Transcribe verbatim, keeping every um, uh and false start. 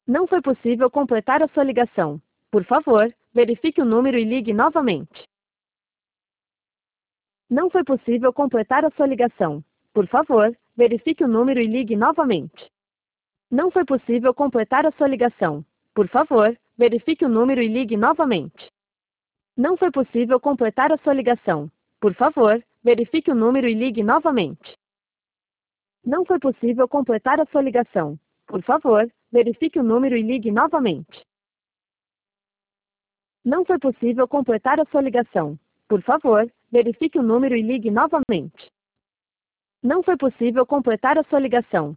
Não foi possível completar a sua ligação. Por favor, verifique o número e ligue novamente. Não foi possível completar a sua ligação. Por favor, verifique o número e ligue novamente. Não foi possível completar a sua ligação. Por favor, verifique o número e ligue novamente. Não foi possível completar a sua ligação. Por favor, verifique o número e ligue novamente. Não foi possível completar a sua ligação. Por favor, verifique o número e ligue novamente. Não foi possível completar a sua ligação. Por favor, verifique o número e ligue novamente. Não foi possível completar a sua ligação.